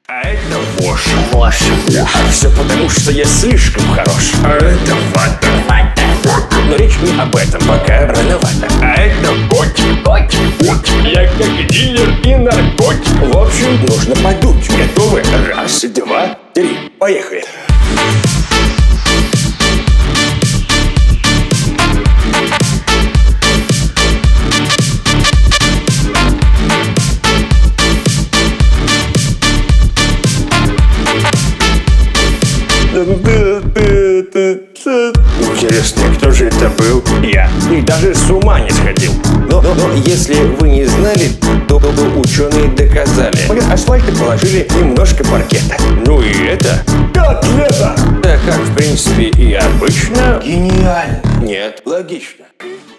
А это вошь. Вошь. Да, все потому, что я слишком хорош. А это вата. Но речь не об этом, пока рановато. А это котик. Я как дилер и наркотик. В общем, нужно подуть. Готовы? Раз, два, три. Поехали. Интересно, кто же это был? Я. И даже с ума не сходил. Но если вы не знали, то ученые доказали. В асфальты положили немножко паркета. Ну и это котлета. Да как, в принципе, и обычно. Гениально. Нет, логично.